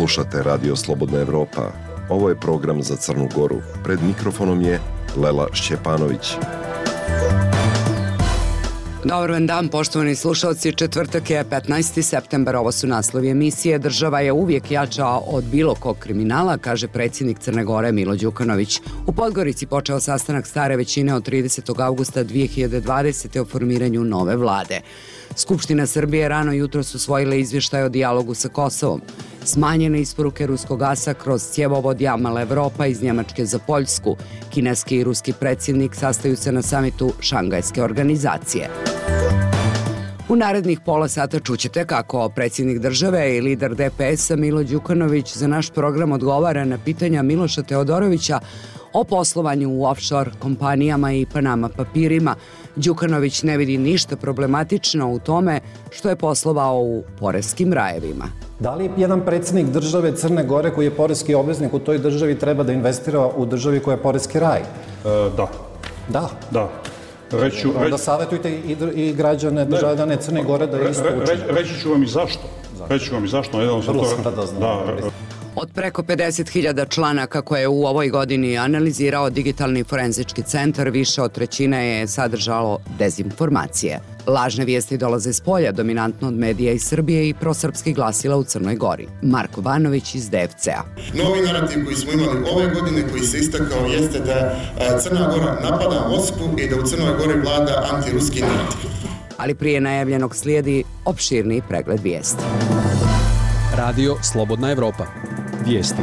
Slušate Radio Slobodna Evropa. Ovo je program za Crnu Goru. Pred mikrofonom je Lela Šćepanović. Dobar dan, poštovani slušalci. Četvrtak je 15. septembar. Ovo su naslovi emisije. Država je uvijek jača od bilo kog kriminala, kaže predsjednik Crne Gore Milo Đukanović. U Podgorici počeo sastanak stare većine od 30. augusta 2020. o formiranju nove vlade. Skupština Srbije rano jutros usvojila izvještaj o dijalogu sa Kosovom. Smanjene isporuke ruskog gasa kroz cjevovod Jamal Evropa iz Njemačke za Poljsku. Kineski i ruski predsjednik sastaju se na samitu Šangajske organizacije. U narednih pola sata čućete kako predsjednik države i lider DPS-a Milo Đukanović za naš program odgovara na pitanja Miloša Teodorovića o poslovanju u offshore kompanijama i Panama papirima. Đukanović ne vidi ništa problematično u tome što je poslovao u poreskim rajevima. Da li jedan predsjednik države Crne Gore koji je poreski obveznik u toj državi treba da investira u državi koja je poreski raj? Da. Da? Da. Onda savjetujte i građane državljane Crne Gore da isto učine. Reći ću vam i zašto. Vrlo sam da znam. Od preko 50.000 članaka koje je u ovoj godini analizirao Digitalni forenzički centar, više od trećine je sadržalo dezinformacije. Lažne vijesti dolaze s polja, dominantno od medija iz Srbije i prosrpskih glasila u Crnoj Gori. Marko Banović iz DFC-a. Novi narativ koji smo imali ove godine, koji se istakao, jeste da Crna Gora napada Moskvu i da u Crnoj Gori vlada antiruski narativ. Ali prije najavljenog slijedi opširniji pregled vijesti. Radio Slobodna Evropa. Vijesti.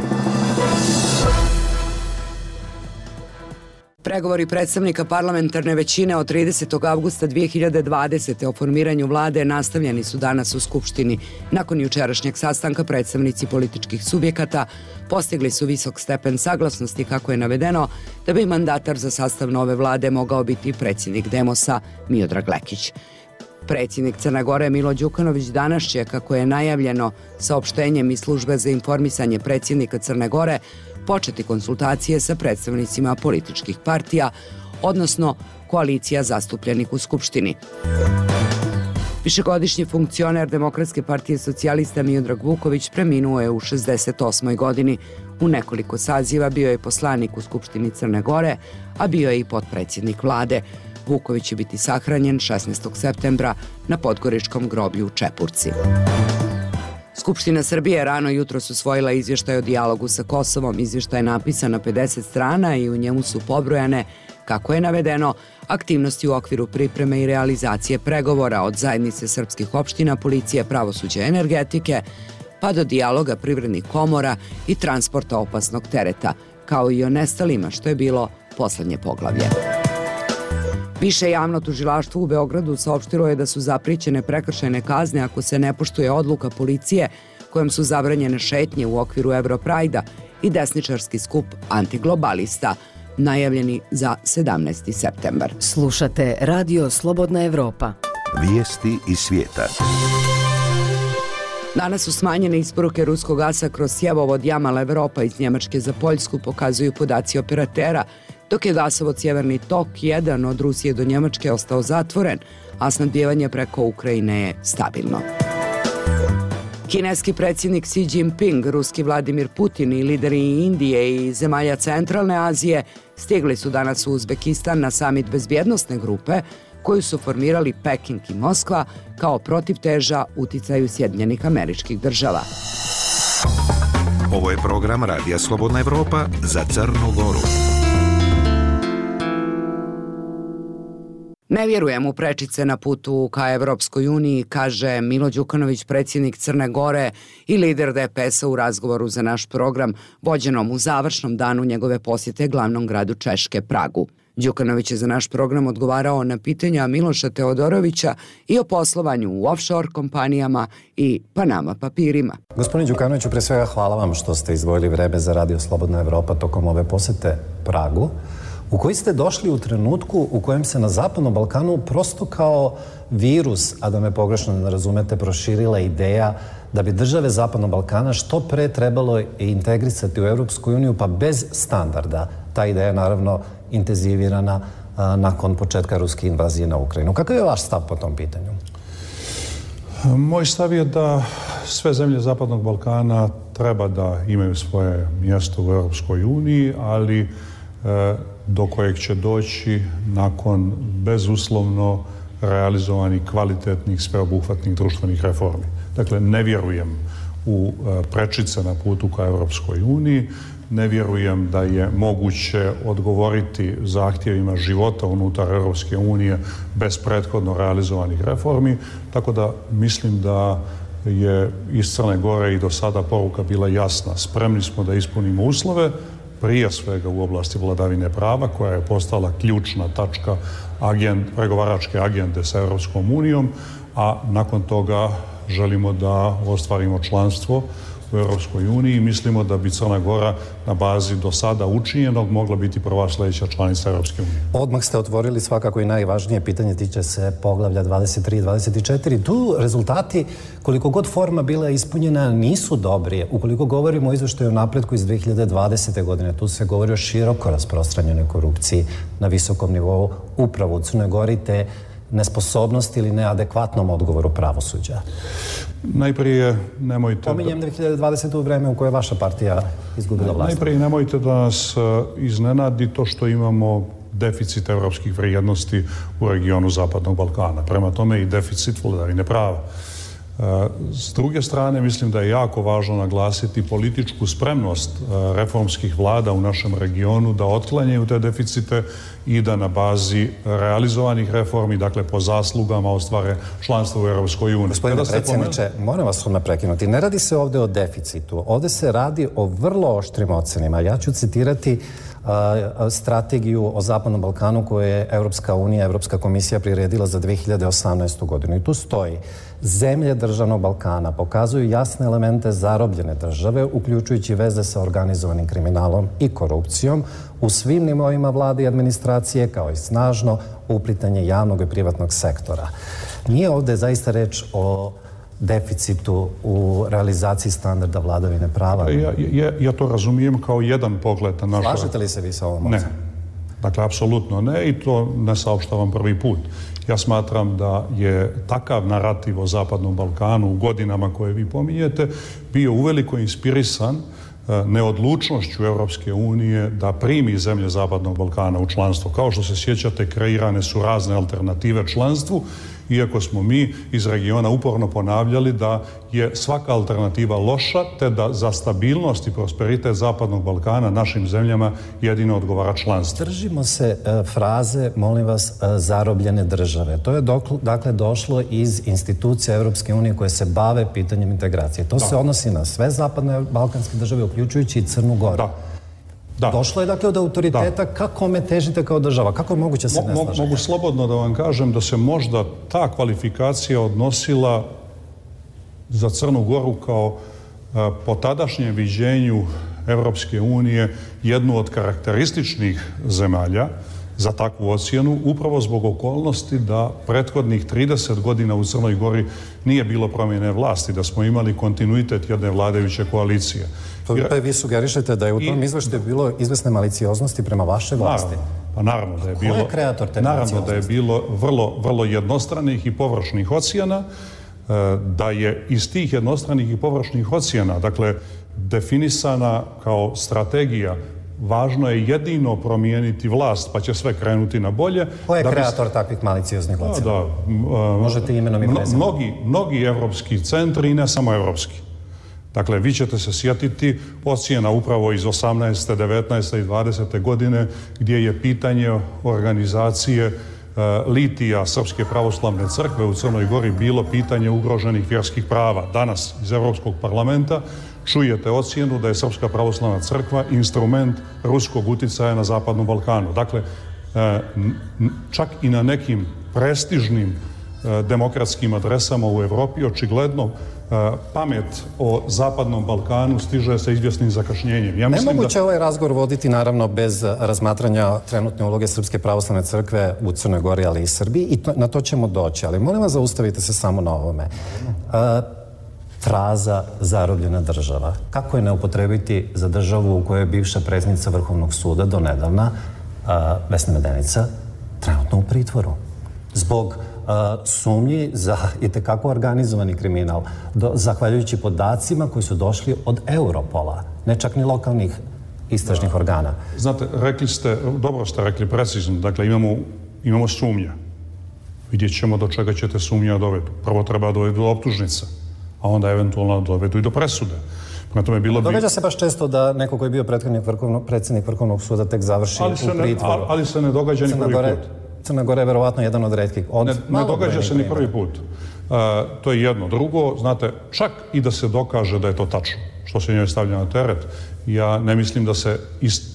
Pregovori predstavnika parlamentarne većine od 30. augusta 2020. o formiranju vlade nastavljeni su danas u Skupštini. Nakon jučerašnjeg sastanka predstavnici političkih subjekata postigli su visok stepen saglasnosti, kako je navedeno, da bi mandatar za sastav nove vlade mogao biti predsjednik Demosa Miodrag Lekić. Predsjednik Crne Gore Milo Đukanović danas će, kako je najavljeno saopštenjem iz službe za informisanje predsjednika Crne Gore, početi konsultacije sa predstavnicima političkih partija, odnosno koalicija zastupljenih u Skupštini. Višegodišnji funkcioner Demokratske partije socijalista Miodrag Vuković preminuo je u 68. godini. U nekoliko saziva bio je poslanik u Skupštini Crne Gore, a bio je i potpredsjednik vlade. Vuković će biti sahranjen 16. septembra na Podgoričkom groblju u Čepurci. Skupština Srbije rano jutros usvojila izvještaj o dijalogu sa Kosovom. Izvještaj je napisan na 50 strana i u njemu su pobrojane, kako je navedeno, aktivnosti u okviru pripreme i realizacije pregovora od zajednice srpskih opština, policije, pravosuđa i energetike, pa do dijaloga privrednih komora i transporta opasnog tereta, kao i o nestalima, što je bilo poslednje poglavlje. Više javno tužilaštvo u Beogradu saopštilo je da su zaprićene prekršajne kazne ako se ne poštuje odluka policije kojom su zabranjene šetnje u okviru Europrajda i desničarski skup antiglobalista, najavljeni za 17. septembar. Slušate Radio Slobodna Evropa. Vijesti iz svijeta. Danas su smanjene isporuke ruskog gasa kroz cjevovod Jamal Evropa iz Njemačke za Poljsku, pokazuju podaci operatera, dok je gasovod Sjeverni tok 1 od Rusije do Njemačke ostao zatvoren, a snabdijevanje preko Ukrajine je stabilno. Kineski predsjednik Xi Jinping, ruski Vladimir Putin i lideri Indije i zemalja Centralne Azije stigli su danas u Uzbekistan na samit bezbjednosne grupe koju su formirali Peking i Moskva kao protivteža uticaju Sjedinjenih Američkih Država. Ovo je program Radija Slobodna Evropa za Crnu Goru. Ne vjerujem u prečice na putu ka Evropskoj uniji, kaže Milo Đukanović, predsjednik Crne Gore i lider DPS-a u razgovoru za naš program, vođenom u završnom danu njegove posjete glavnom gradu Češke, Pragu. Đukanović je za naš program odgovarao na pitanja Miloša Teodorovića i o poslovanju u offshore kompanijama i Panama papirima. Gospodine Đukanoviću, pre svega hvala vam što ste izdvojili vreme za Radio Slobodna Evropa tokom ove posete Pragu, u koji ste došli u trenutku u kojem se na Zapadnom Balkanu prosto kao virus, a da me pogrešno ne razumete, proširila ideja da bi države Zapadnog Balkana što pre trebalo integrisati u Europsku uniju, pa bez standarda. Ta ideja je naravno intenzivirana nakon početka ruske invazije na Ukrajinu. Kakav je vaš stav po tom pitanju? Moj stav je da sve zemlje Zapadnog Balkana treba da imaju svoje mjesto u Europskoj uniji, ali do kojeg će doći nakon bezuslovno realizovanih kvalitetnih, sveobuhvatnih društvenih reformi. Dakle, ne vjerujem u prečice na putu ka Europskoj uniji, ne vjerujem da je moguće odgovoriti zahtjevima života unutar Europske unije bez prethodno realizovanih reformi, tako da mislim da je iz Crne Gore i do sada poruka bila jasna. Spremni smo da ispunimo uslove, prije svega u oblasti vladavine prava, koja je postala ključna tačka pregovaračke agende sa Europskom unijom, a nakon toga želimo da ostvarimo članstvo u Europskoj uniji i mislimo da bi Crna Gora na bazi do sada učinjenog mogla biti prva sljedeća članica Europske unije. Odmah ste otvorili svakako i najvažnije pitanje, tiče se poglavlja 23 i 24. Tu rezultati, koliko god forma bila ispunjena, nisu dobri. Ukoliko govorimo o izveštaju o napretku iz 2020. godine, tu se govori o široko rasprostranjenoj korupciji na visokom nivou upravo u Crnoj Gori, te nesposobnosti ili neadekvatnom odgovoru pravosuđa. Najprije nemojte... Pominjem 2020. u vreme u kojoj je vaša partija izgubila vlast. Najprije nemojte da nas iznenadi to što imamo deficit evropskih vrijednosti u regionu Zapadnog Balkana. Prema tome i deficit vladavine prava. S druge strane, mislim da je jako važno naglasiti političku spremnost reformskih vlada u našem regionu da otklanjaju te deficite i da na bazi realizovanih reformi, dakle po zaslugama, ostvare članstvo u Europskoj uniji. Gospodine predsjedniče, moram vas odmah prekinuti. Ne radi se ovdje o deficitu. Ovdje se radi o vrlo oštrim ocenima. Ja ću citirati strategiju o Zapadnom Balkanu koju je Europska unija, Europska komisija priredila za 2018. godinu. I tu stoji: zemlje državnog Balkana pokazuju jasne elemente zarobljene države, uključujući veze sa organizovanim kriminalom i korupcijom u svim nivoima vlade i administracije, kao i snažno uplitanje javnog i privatnog sektora. Nije ovdje zaista reč o deficitu u realizaciji standarda vladavine prava? Ja to razumijem kao jedan pogled na našu... Slažete li se vi sa ovom ocenom? Ne. Dakle, apsolutno ne, i to ne saopštavam prvi put. Ja smatram da je takav narativ o Zapadnom Balkanu u godinama koje vi pominjete bio uveliko inspirisan neodlučnošću Europske unije da primi zemlje Zapadnog Balkana u članstvo. Kao što se sjećate, kreirane su razne alternative članstvu, iako smo mi iz regiona uporno ponavljali da je svaka alternativa loša, te da za stabilnost i prosperitet Zapadnog Balkana našim zemljama jedino odgovara članstvo. Držimo se fraze, molim vas, zarobljene države. To je dakle došlo iz institucija Europske unije koje se bave pitanjem integracije. To se odnosi na sve zapadne balkanske države, uključujući i Crnu Goru. Da. Došlo je dakle od autoriteta. Kako me težite kao država? Kako je moguće se ne slažete? Mogu slobodno da vam kažem da se možda ta kvalifikacija odnosila za Crnu Goru kao po tadašnjem viđenju Europske unije jednu od karakterističnih zemalja za takvu ocjenu, upravo zbog okolnosti da prethodnih 30 godina u Crnoj Gori nije bilo promjene vlasti, da smo imali kontinuitet jedne vladajuće koalicije. Pa vi sugerišete da je u tom izveštaju bilo izvesne malicioznosti prema vašoj vlasti? Naravno da je bilo. Ko je kreator te malicioznosti? Naravno da je bilo vrlo jednostranih i površnih ocjena, da je iz tih jednostranih i površnih ocjena, dakle, definisana kao strategija važno je jedino promijeniti vlast, pa će sve krenuti na bolje. Ko je kreator takvih malicioznih ocjena? Možete imenom i prezimenom. Mnogi evropski centri i ne samo evropski. Dakle, vi ćete se sjetiti ocjena upravo iz 18., 19. i 20. godine gdje je pitanje organizacije litija Srpske pravoslavne crkve u Crnoj Gori bilo pitanje ugroženih vjerskih prava. Danas iz Europskog parlamenta čujete ocjenu da je Srpska pravoslavna crkva instrument ruskog uticaja na Zapadnom Balkanu. Dakle, čak i na nekim prestižnim demokratskim adresama u Europi očigledno pamet o Zapadnom Balkanu stiže sa izvjesnim zakašnjenjem. Ja mislim Nemoguće ovaj razgovor voditi naravno bez razmatranja trenutne uloge Srpske pravoslavne crkve u Crnoj Gori, ali i Srbiji, i na to ćemo doći. Ali molim vas, zaustavite se samo na ovome. Fraza zarobljena država. Kako je ne upotrebiti za državu u kojoj je bivša predsjednica Vrhovnog suda do nedavna, Vesna Medenica, trenutno u pritvoru? zbog sumnji za itekako organizovani kriminal, zahvaljujući podacima koji su došli od Europola, ne čak ni lokalnih istražnih organa. Znate, dobro ste rekli precizno, dakle imamo sumnje. Vidjet ćemo do čega ćete sumnja dovedu. Prvo treba dovedu do optužnica, a onda eventualno dovedu i do presude. Događa se baš često da neko koji je bio predsjednik Vrhovnog suda tek završi u pritvoru. Ali se ne događa ni prvi put. Crna Gora je verovatno jedan od retkih. Ne događa se ni prvi put. To je jedno. Drugo, znate, čak i da se dokaže da je to tačno, što se njoj stavlja na teret, ja ne mislim da se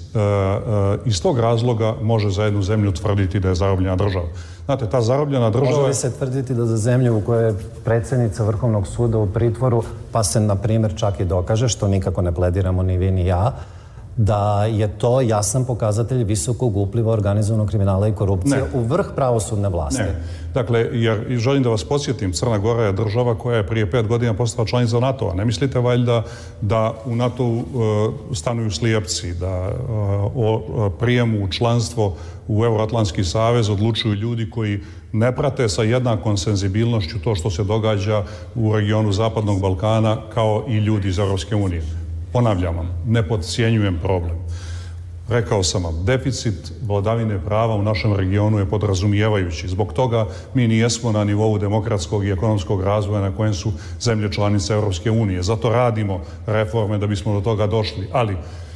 iz tog razloga može za jednu zemlju tvrditi da je zarobljena država. Znate, ta zarobljena država... Može li se tvrditi da za zemlju u kojoj je predsjednica Vrhovnog suda u pritvoru, pa se, na primjer, čak i dokaže, što nikako ne plediramo ni vi ni ja, da je to jasan pokazatelj visokog upliva organizovanog kriminala i korupcije u vrh pravosudne vlasti? Ne. Dakle, jer želim da vas podsjetim, Crna Gora je država koja je prije 5 godina postala članica NATO-a. Ne mislite valjda da u NATO-u stanuju slijepci, da o prijemu u članstvo u Euroatlantski savez odlučuju ljudi koji ne prate sa jednakom senzibilnošću to što se događa u regionu Zapadnog Balkana kao i ljudi iz Europske unije. Ponavljam vam, ne podcjenjujem problem. Rekao sam vam, deficit vladavine prava u našem regionu je podrazumijevajući. Zbog toga mi nijesmo na nivou demokratskog i ekonomskog razvoja na kojem su zemlje članice Europske unije. Zato radimo reforme da bismo do toga došli. Ali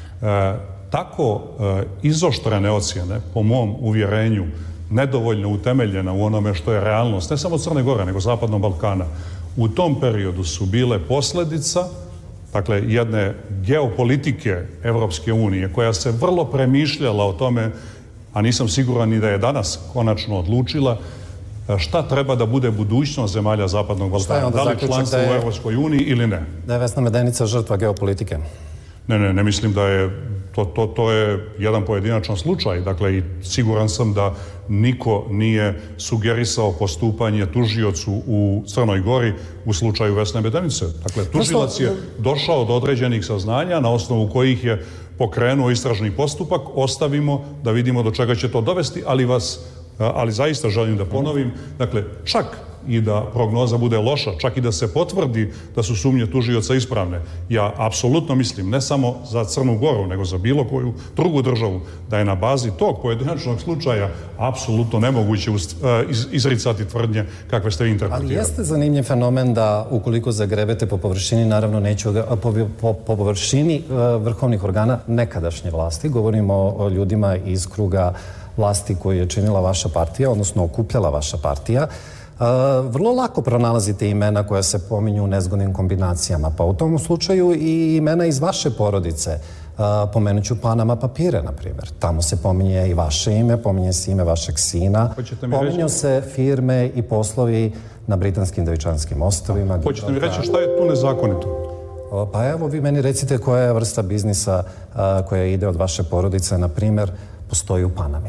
tako izoštrene ocjene, po mom uvjerenju, nedovoljno utemeljena u onome što je realnost, ne samo Crne Gore, nego Zapadnog Balkana, u tom periodu su bile posljedica, dakle, jedne geopolitike Evropske unije, koja se vrlo premišljala o tome, a nisam siguran ni da je danas konačno odlučila, šta treba da bude budućnost zemalja Zapadnog Balkana. Da li članstvo u Evropskoj uniji ili ne? Da je Vesna Medenica žrtva geopolitike? Ne mislim da je... To je jedan pojedinačan slučaj. Dakle, i siguran sam da niko nije sugerisao postupanje tužiocu u Crnoj Gori u slučaju Vesne Medenice. Dakle, tužilac je došao do određenih saznanja na osnovu kojih je pokrenuo istražni postupak. Ostavimo da vidimo do čega će to dovesti, ali zaista želim da ponovim, dakle, čak i da prognoza bude loša, čak i da se potvrdi da su sumnje tužioca ispravne. Ja apsolutno mislim, ne samo za Crnu Goru, nego za bilo koju drugu državu, da je na bazi tog pojedinačnog slučaja apsolutno nemoguće izricati tvrdnje kakve ste vi interpretirali. Ali jeste zanimljiv fenomen da ukoliko zagrebete po površini, naravno neću po površini vrhovnih organa nekadašnje vlasti, govorimo o ljudima iz kruga vlasti koju je činila vaša partija, odnosno okupljala vaša partija, vrlo lako pronalazite imena koja se pominju u nezgodnim kombinacijama. Pa u tom slučaju i imena iz vaše porodice. Pomenut ću Panama papire, na primjer. Tamo se pominje i vaše ime, pominje se ime vašeg sina. Pominju se firme i poslovi na Britanskim Devičanskim ostrvima. Hoćete mi reći šta je tu nezakonito? Pa evo, vi meni recite koja je vrsta biznisa koja ide od vaše porodice, na primjer, postoji u Panami.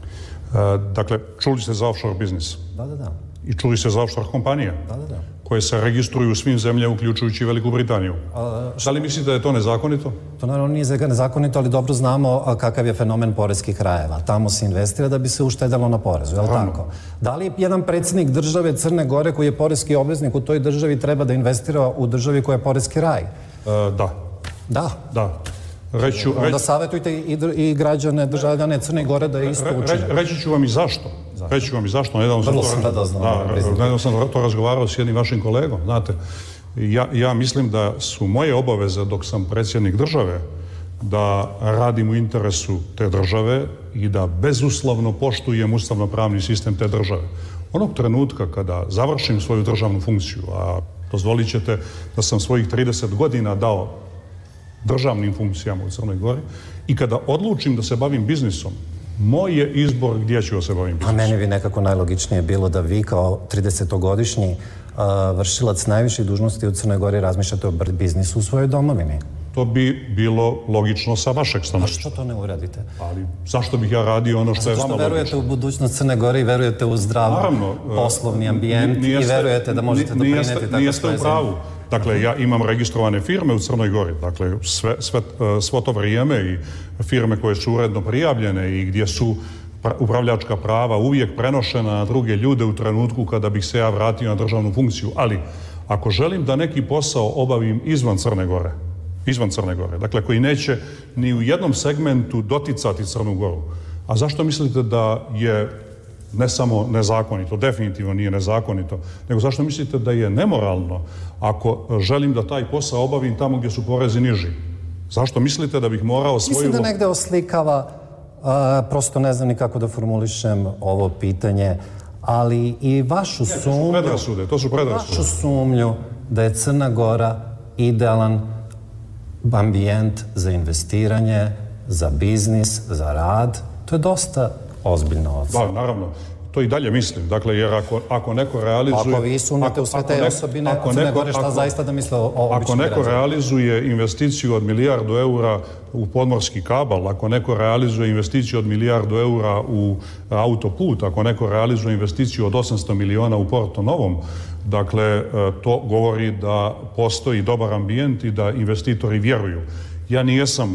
Dakle, čuli ste za offshore biznis? Da. I čuli ste za offshore kompanije? Da. Koje se registruju u svim zemljama, uključujući Veliku Britaniju. Da li mislite da je to nezakonito? To naravno nije nezakonito, ali dobro znamo kakav je fenomen poreskih rajeva. Tamo se investira da bi se uštedalo na porezu, je li tako? Da li jedan predsjednik države Crne Gore koji je poreski obveznik u toj državi treba da investira u državi koja je poreski raj? Da. Onda savjetujte i građane, državljane Crne Gore da je isto učine. Reći ću vam i zašto. Nedavno sam to razgovarao s jednim vašim kolegom. Znate, ja mislim da su moje obaveze dok sam predsjednik države da radim u interesu te države i da bezuslovno poštujem ustavno-pravni sistem te države. Onog trenutka kada završim svoju državnu funkciju, a dozvolit ćete da sam svojih 30 godina dao državnim funkcijama u Crnoj Gori, i kada odlučim da se bavim biznisom, moj je izbor gdje ću da se bavim biznisom. A meni bi nekako najlogičnije bilo da vi kao 30-godišnji vršilac najviših dužnosti u Crnoj Gori razmišljate o biznisu u svojoj domovini. To bi bilo logično sa vašeg stanovišta. A što to ne uradite? Ali zašto bih ja radio ono što je vama logično? Verujete u budućnost Crne Gore i verujete u zdrav poslovni ambijent i verujete da možete doprineti tako nijeste u pravu. Dakle, ja imam registrovane firme u Crnoj Gori. Dakle, svo to vrijeme i firme koje su uredno prijavljene i gdje su upravljačka prava uvijek prenošena na druge ljude u trenutku kada bih se ja vratio na državnu funkciju. Ali ako želim da neki posao obavim izvan Crne Gore, dakle koji neće ni u jednom segmentu doticati Crnu Goru, a zašto mislite da je ne samo nezakonito, definitivno nije nezakonito, nego zašto mislite da je nemoralno ako želim da taj posao obavim tamo gdje su porezi niži? Zašto mislite da bih morao svoju... Mislim da negde oslikava, prosto ne znam ni kako da formulišem ovo pitanje, ali i vašu sumnju... To su predrasude. Vašu sumnju da je Crna Gora idealan ambijent za investiranje, za biznis, za rad. To je dosta ozbiljna ocena. Da, naravno. To i dalje mislim. Dakle, jer ako neko realizuje... Ako vi sumnjate u sve te osobine Crne Gore, šta zaista da misle o običnim građanima? Ako neko realizuje investiciju od milijardu eura u podmorski kabal, ako neko realizuje investiciju od milijardu eura u autoput, ako neko realizuje investiciju od 800 miliona u Porto Novom, dakle, to govori da postoji dobar ambijent i da investitori vjeruju. Ja nijesam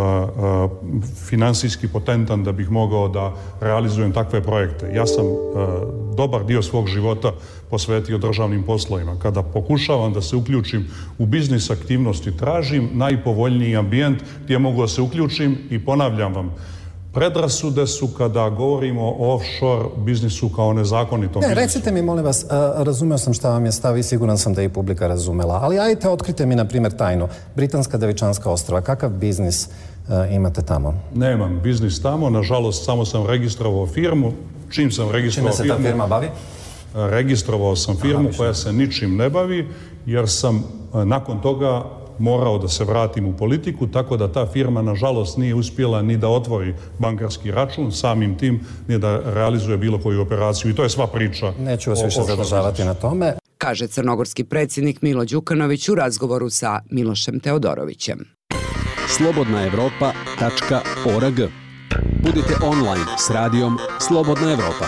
finansijski potentan da bih mogao da realizujem takve projekte. Ja sam dobar dio svog života posvetio državnim poslovima. Kada pokušavam da se uključim u biznis aktivnosti, tražim najpovoljniji ambijent gdje mogu da se uključim i ponavljam vam, predrasude su kada govorimo o offshore biznisu kao nezakonitom biznisu. Recite mi, molim vas, razumeo sam šta vam je stav i siguran sam da je i publika razumela, ali ajte, otkrite mi, na primjer, tajnu. Britanska Devičanska ostrava, kakav biznis imate tamo? Nemam biznis tamo, nažalost, samo sam registrovao firmu. Čim sam registrovao firmu... Čime se ta firma bavi? Registrovao sam firmu koja se ničim ne bavi, jer sam nakon toga morao da se vratim u politiku, tako da ta firma, nažalost, nije uspjela ni da otvori bankarski račun, samim tim ni da realizuje bilo koju operaciju. I to je sva priča. Neću vas više zadržavati na tome. Kaže crnogorski predsjednik Milo Đukanović u razgovoru sa Milošem Teodorovićem. slobodnaevropa.org. Budite online s radijom Slobodna Evropa.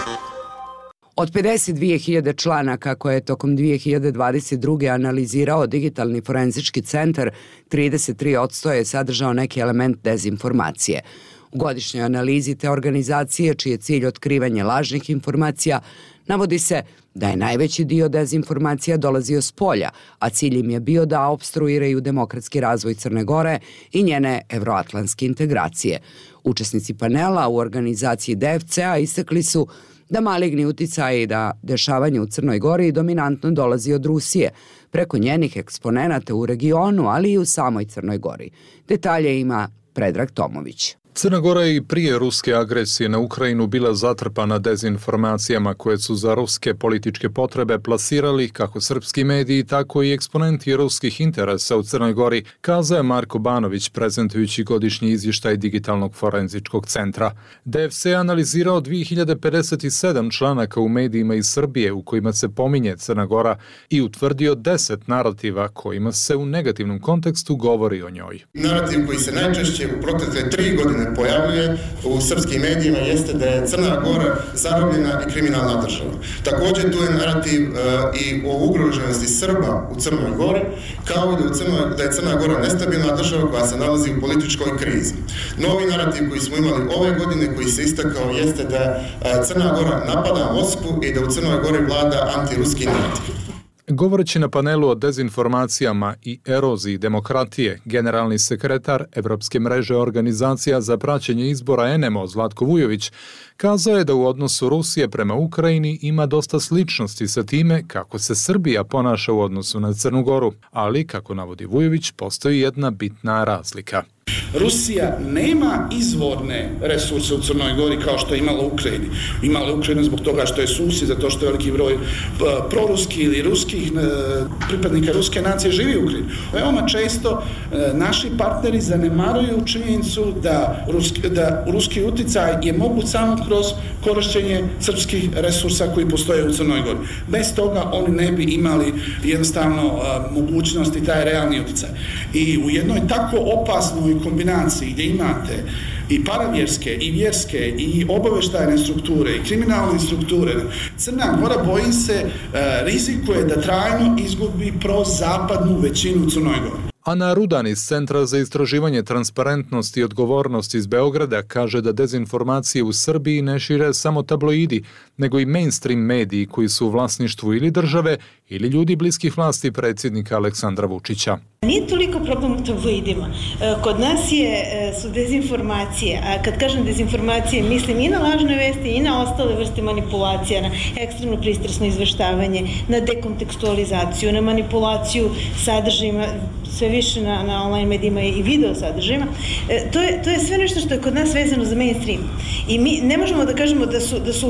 Od 52.000 članaka koje je tokom 2022. analizirao Digitalni forenzički centar, 33% je sadržao neki element dezinformacije. U godišnjoj analizi te organizacije, čiji je cilj otkrivanje lažnih informacija, navodi se da je najveći dio dezinformacija dolazio s polja, a cilj im je bio da opstruiraju demokratski razvoj Crne Gore i njene evroatlantske integracije. Učesnici panela u organizaciji DFC-a istakli su da maligni uticaji i da dešavanje u Crnoj Gori dominantno dolazi od Rusije, preko njenih eksponenata u regionu, ali i u samoj Crnoj Gori. Detalje ima Predrag Tomović. Crna Gora je i prije ruske agresije na Ukrajinu bila zatrpana dezinformacijama koje su za ruske političke potrebe plasirali kako srpski mediji, tako i eksponenti ruskih interesa u Crnoj Gori, kazao je Marko Banović prezentujući godišnji izvještaj Digitalnog forenzičkog centra. DFC je analizirao 2057 članaka u medijima iz Srbije u kojima se pominje Crna Gora i utvrdio 10 narativa kojima se u negativnom kontekstu govori o njoj. Narativ koji se najčešće u protekle 3 godine pojavljuje u srpskim medijima jeste da je Crna Gora zarobljena i kriminalna država. Također tu je narativ i o ugroženosti Srba u Crnoj Gori, kao i da je Crna Gora nestabilna država koja se nalazi u političkoj krizi. Novi narativ koji smo imali ove godine, koji se istakao, jeste da Crna Gora napada Moskvu i da u Crnoj Gori vlada antiruski narativ. Govoreći na panelu o dezinformacijama i eroziji demokratije, generalni sekretar Evropske mreže organizacija za praćenje izbora ENEMO Zlatko Vujović kazao je da u odnosu Rusije prema Ukrajini ima dosta sličnosti sa time kako se Srbija ponaša u odnosu na Crnu Goru, ali, kako navodi Vujović, postoji jedna bitna razlika. Rusija nema izvorne resurse u Crnoj Gori kao što je imala u Ukrajini. Imala je Ukrajinu zbog toga što je susjed, zato što je veliki broj proruski ili ruskih pripadnika ruske nacije živi u Ukrajini. Veoma često naši partneri zanemaruju činjenicu da ruski uticaj je moguć samo kroz korišćenje srpskih resursa koji postoje u Crnoj Gori. Bez toga oni ne bi imali jednostavno mogućnosti taj realni uticaj. I u jednoj tako opasnoj kombinaciji gdje imate i paravjerske, i vjerske, i obavještajne strukture, i kriminalne strukture, Crna Gora, boji se, rizikuje da trajno izgubi prozapadnu većinu u Crnoj Gori. Ana Rudan iz Centra za istraživanje transparentnosti i odgovornosti iz Beograda kaže da dezinformacije u Srbiji ne šire samo tabloidi, nego i mainstream mediji koji su u vlasništvu ili države ili ljudi bliskih vlasti predsjednika Aleksandra Vučića. Nije toliko problem u tabloidima. Kod nas su dezinformacije, a kad kažem dezinformacije mislim i na lažne vesti i na ostale vrste manipulacija, na ekstremno pristrasno izveštavanje, na dekontekstualizaciju, na manipulaciju sadržajima, sve više na online medijima i video sadržajima. To je sve nešto što je kod nas vezano za mainstream. I mi ne možemo da kažemo da su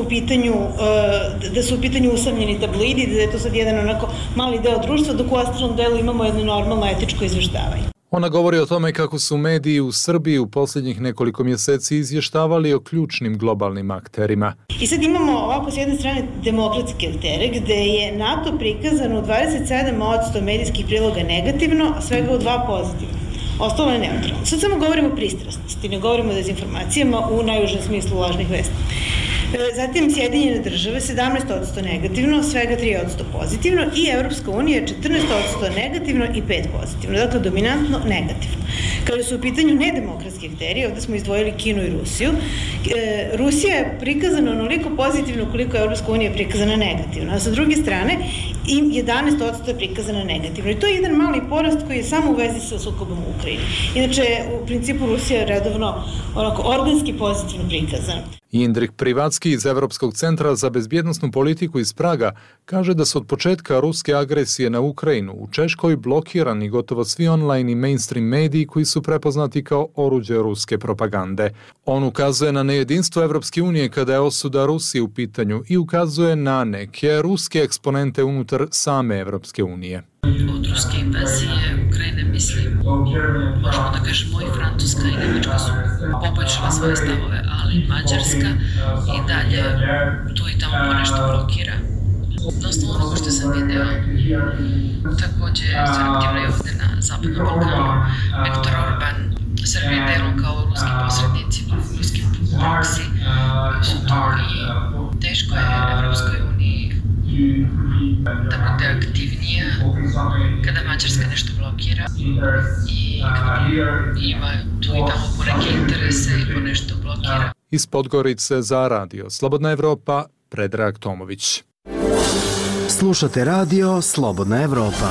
u pitanju usamljeni tabloidi, da je to sad jedan onako mali deo društva, dok u ostalom delu imamo jedno normalno etičko izveštavanje. Ona govori o tome kako su mediji u Srbiji u posljednjih nekoliko mjeseci izvještavali o ključnim globalnim akterima. I sad imamo ovako s jedne strane demokratske aktere, gde je NATO prikazan u 27% medijskih priloga negativno, a svega u 2 pozitivno. Ostalo je neutralno. Sad samo govorimo o pristrasnosti, ne govorimo o dezinformacijama u najužem smislu lažnih vesti. Zatim Sjedinjene države 17% negativno, svega 3% pozitivno i Evropska unija 14% negativno i 5% pozitivno, dakle dominantno negativno. Kada su u pitanju nedemokratski akteri, ovdje smo izdvojili Kinu i Rusiju, Rusija je prikazana onoliko pozitivno koliko je Evropska unija prikazana negativno, a sa druge strane 11% je prikazana negativno. I to je jedan mali porast koji je samo u vezi sa sukobom u Ukrajini. Inače, u principu Rusija je redovno organski pozitivno prikazana. Indrik Privacki iz Evropskog centra za bezbjednosnu politiku iz Praga kaže da su od početka ruske agresije na Ukrajinu u Češkoj blokirani gotovo svi online i mainstream mediji koji su prepoznati kao oruđe ruske propagande. On ukazuje na nejedinstvo Evropske unije kada je osuda Rusije u pitanju i ukazuje na neke ruske eksponente unutar same Evropske unije. Od ruske invazije Ukrajine, mislim, možemo da kažemo i Francuska i Nemačka su poboljšala svoje stavove, ali Mađarska i dalje tu i tamo ponešto blokira. Na osnovu onoga što sam video, također su aktivno i ovdje na Zapadnom Balkanu. Viktor Orban, Srbije delom kao ruski posrednici, ruski proksi su tu i teško je Evropskoj uniji da bude aktivnija kada Mađarska nešto blokira i ima tu i tamo poneke interese i po nešto blokira. Iz Podgorice za radio Slobodna Evropa, Predrag Tomović. Slušate radio Slobodna Evropa.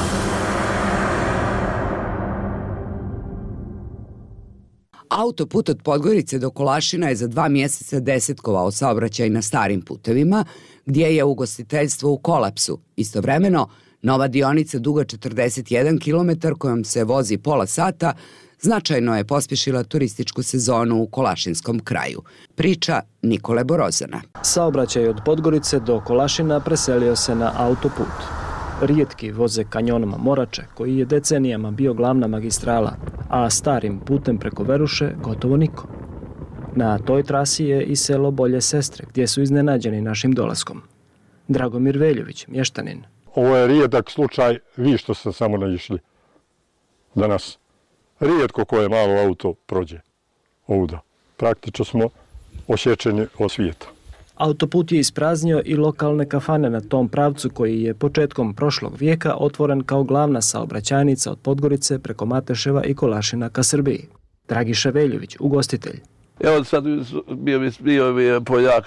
Autoput od Podgorice do Kolašina je za 2 mjeseca desetkovao saobraćaj na starim putevima, gdje je ugostiteljstvo u kolapsu. Istovremeno, nova dionica duga 41 km kojom se vozi pola sata značajno je pospješila turističku sezonu u Kolašinskom kraju. Priča Nikole Borozana. Saobraćaj od Podgorice do Kolašina preselio se na autoput. Rijetki voze kanjonom Morače, koji je decenijama bio glavna magistrala, a starim putem preko Veruše gotovo niko. Na toj trasi je i selo Bolje Sestre, gdje su iznenađeni našim dolaskom. Dragomir Veljović, mještanin. Ovo je rijedak slučaj, vi što ste samo naišli danas. Rijetko koje malo auto prođe ovuda. Praktično smo osjećeni od svijeta. Autoput je ispraznio i lokalne kafane na tom pravcu koji je početkom prošlog vijeka otvoren kao glavna saobraćajnica od Podgorice preko Mateševa i Kolašina ka Srbiji. Dragiša Veljović, ugostitelj. Evo sad bio je Poljak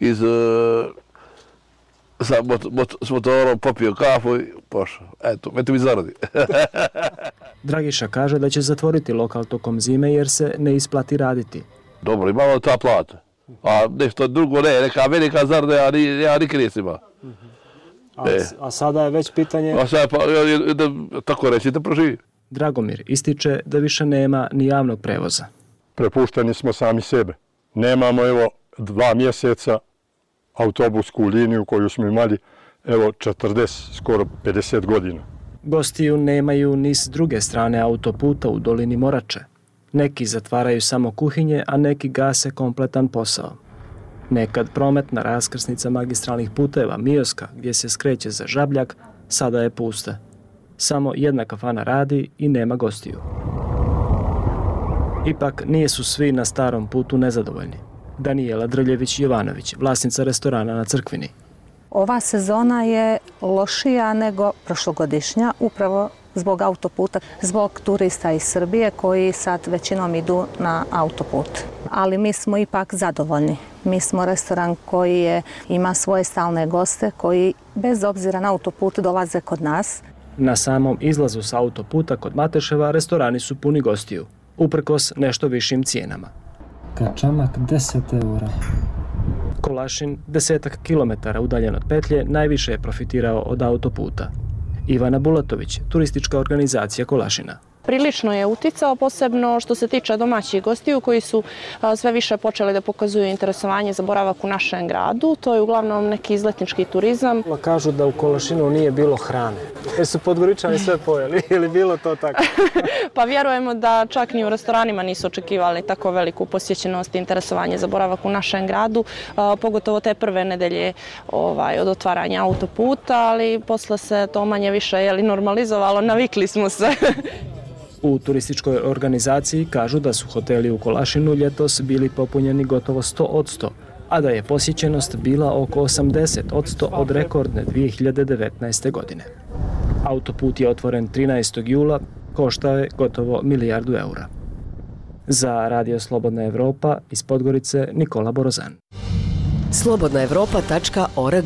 s motorom, popio kafu i pošao. Eto, mi zaradi. Dragiša kaže da će zatvoriti lokal tokom zime jer se ne isplati raditi. Dobro, imamo ta plata. A nešto drugo ne, neka velika zarada, ja nikad nisam imao. A sada je već pitanje... A sada, tako reći, da proživi. Dragomir ističe da više nema ni javnog prevoza. Prepušteni smo sami sebe. Nemamo, evo, 2 mjeseca autobusku liniju koju smo imali, evo, 40, skoro 50 godina. Gostiju nemaju ni s druge strane autoputa u dolini Morače. Neki zatvaraju samo kuhinje, a neki gase kompletan posao. Nekad prometna raskrsnica magistralnih puteva Mioska, gdje se skreće za Žabljak, sada je pusta. Samo jedna kafana radi i nema gostiju. Ipak nisu svi na starom putu nezadovoljni. Danijela Drljević-Jovanović, vlasnica restorana na Crkvini. Ova sezona je lošija nego prošlogodišnja, upravo zbog autoputa, zbog turista iz Srbije koji sad većinom idu na autoput. Ali mi smo ipak zadovoljni. Mi smo restoran koji ima svoje stalne goste koji bez obzira na autoput dolaze kod nas. Na samom izlazu s autoputa kod Mateševa restorani su puni gostiju, uprkos nešto višim cijenama. Kačamak 10 €. Kolašin, 10 kilometara udaljen od petlje, najviše je profitirao od autoputa. Ivana Bulatović, turistička organizacija Kolašina. Prilično je uticao, posebno što se tiče domaćih gostiju koji su sve više počeli da pokazuju interesovanje za boravak u našem gradu. To je uglavnom neki izletnički turizam. Kažu da u Kolašinu nije bilo hrane. Jer su Podgoričani sve pojeli ili bilo to tako? Pa vjerujemo da čak ni u restoranima nisu očekivali tako veliku posjećenost i interesovanje za boravak u našem gradu. Pogotovo te prve nedelje od otvaranja autoputa, ali posle se to manje više normalizovalo, navikli smo se. U turističkoj organizaciji kažu da su hoteli u Kolašinu ljetos bili popunjeni gotovo 100%, a da je posjećenost bila oko 80% od rekordne 2019. godine. Autoput je otvoren 13. jula, koštao je gotovo milijardu €. Za Radio Slobodna Evropa iz Podgorice Nikola Borozan. slobodnaevropa.org.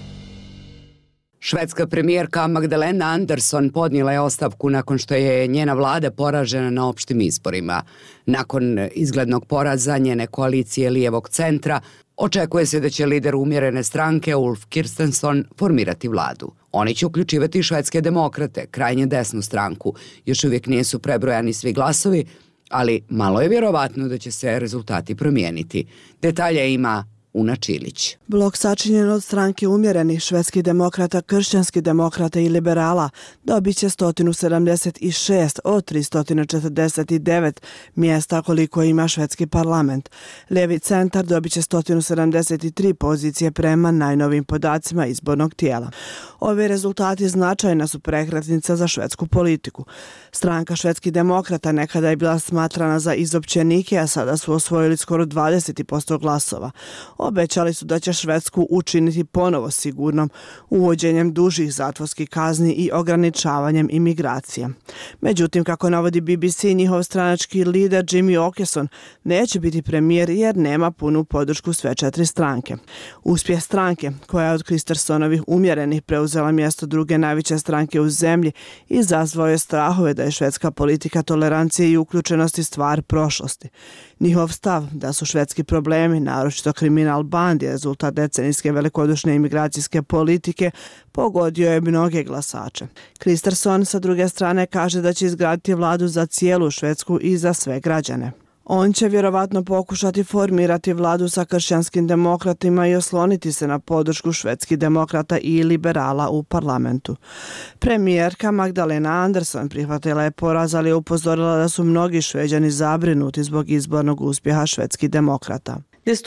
Švedska premijerka Magdalena Andersson podnijela je ostavku nakon što je njena vlada poražena na opštim izborima. Nakon izglednog poraza njene koalicije lijevog centra, očekuje se da će lider umjerene stranke Ulf Kristersson formirati vladu. Oni će uključivati švedske demokrate, krajnje desnu stranku. Još uvijek nisu prebrojani svi glasovi, ali malo je vjerovatno da će se rezultati promijeniti. Detalje ima Una Čilić. Blok sačinjen od stranke umjerenih švedskih demokrata, kršćanskih demokrata i liberala dobit će 176 od 349 mjesta koliko ima švedski parlament. Lijevi centar dobit će 173 pozicije prema najnovim podacima izbornog tijela. Ovi rezultati značajna su prekretnica za švedsku politiku. Stranka švedskih demokrata nekada je bila smatrana za izopćenike, a sada su osvojili skoro 20% glasova. Obećali su da će Švedsku učiniti ponovo sigurnom uvođenjem dužih zatvorskih kazni i ograničavanjem imigracija. Međutim, kako navodi BBC, njihov stranački lider Jimmy Åkesson neće biti premijer jer nema punu podršku sve 4 stranke. Uspjeh stranke, koja je od Kristerssonovih umjerenih preuzela mjesto druge najveće stranke u zemlji, izazvao je strahove da je švedska politika tolerancije i uključenosti stvar prošlosti. Njihov stav da su švedski problemi, naročito kriminal bandi, rezultat decenijske velikodušne imigracijske politike, pogodio je mnoge glasače. Kristersson sa druge strane kaže da će izgraditi vladu za cijelu Švedsku i za sve građane. On će vjerovatno pokušati formirati vladu sa kršćanskim demokratima i osloniti se na podršku švedskih demokrata i liberala u parlamentu. Premijerka Magdalena Andersson prihvatila je poraz, ali je upozorila da su mnogi Šveđani zabrinuti zbog izbornog uspjeha švedskih demokrata.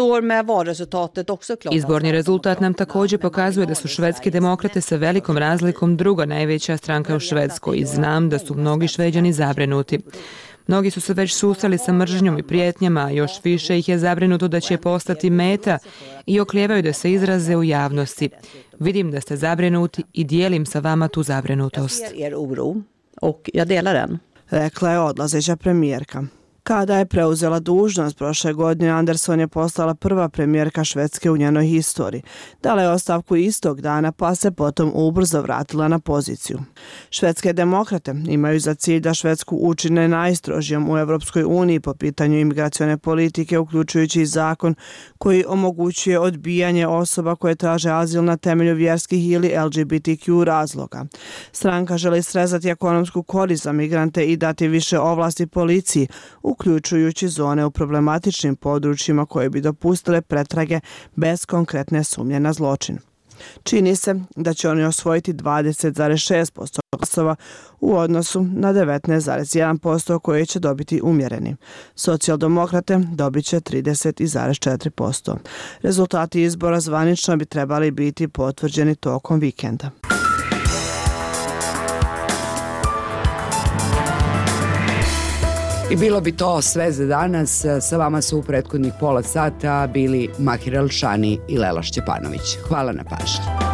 Izborni rezultat nam također pokazuje da su švedski demokrate sa velikom razlikom druga najveća stranka u Švedskoj i znam da su mnogi Šveđani zabrinuti. Mnogi su se već susreli sa mržnjom i prijetnjama, a još više ih je zabrinuto da će postati meta i oklijevaju da se izraze u javnosti. Vidim da ste zabrinuti i dijelim sa vama tu zabrinutost. Rekla je odlazeća premijerka. Kada je preuzela dužnost prošle godine, Andersson je postala prva premijerka Švedske u njenoj historiji. Dala je ostavku istog dana, pa se potom ubrzo vratila na poziciju. Švedske demokrate imaju za cilj da Švedsku učine najstrožijom u Europskoj uniji po pitanju imigracione politike, uključujući i zakon koji omogućuje odbijanje osoba koje traže azil na temelju vjerskih ili LGBTQ razloga. Stranka želi srezati ekonomsku korist za migrante i dati više ovlasti policiji, uključujući zone u problematičnim područjima koje bi dopustile pretrage bez konkretne sumnje na zločin. Čini se da će oni osvojiti 20,6% glasova u odnosu na 19,1% koje će dobiti umjereni. Socijaldemokrate dobit će 30,4%. Rezultati izbora zvanično bi trebali biti potvrđeni tokom vikenda. I bilo bi to sve za danas. Sa vama su u prethodnih pola sata bili Mahir Elšani i Lela Šćepanović. Hvala na pažnji.